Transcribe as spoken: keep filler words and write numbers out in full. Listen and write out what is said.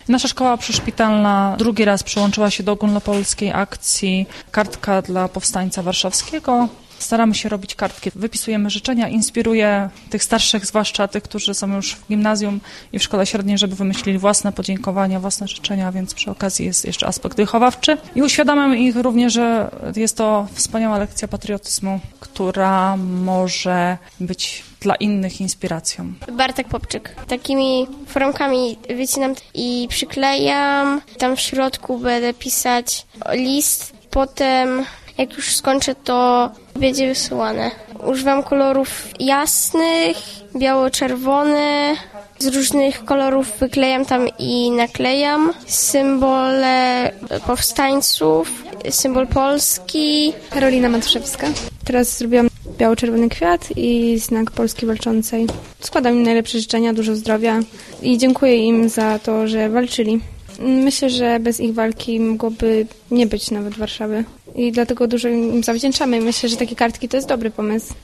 Nasza szkoła przyszpitalna drugi raz przyłączyła się do ogólnopolskiej akcji Kartka dla Powstańca Warszawskiego. Staramy się robić kartki, wypisujemy życzenia, inspiruje tych starszych, zwłaszcza tych, którzy są już w gimnazjum i w szkole średniej, żeby wymyślili własne podziękowania, własne życzenia, więc przy okazji jest jeszcze aspekt wychowawczy. I uświadamiam ich również, że jest to wspaniała lekcja patriotyzmu, która może być dla innych inspiracją. Bartek Popczyk. Takimi formkami wycinam i przyklejam. Tam w środku będę pisać list. Potem, jak już skończę, to będzie wysyłane. Używam kolorów jasnych, biało-czerwone. Z różnych kolorów wyklejam tam i naklejam. Symbole powstańców, symbol Polski. Karolina Matuszewska. Teraz zrobiłam biało-czerwony kwiat i znak Polski Walczącej. Składam im najlepsze życzenia, dużo zdrowia i dziękuję im za to, że walczyli. Myślę, że bez ich walki mogłoby nie być nawet Warszawy i dlatego dużo im zawdzięczamy. Myślę, że takie kartki to jest dobry pomysł.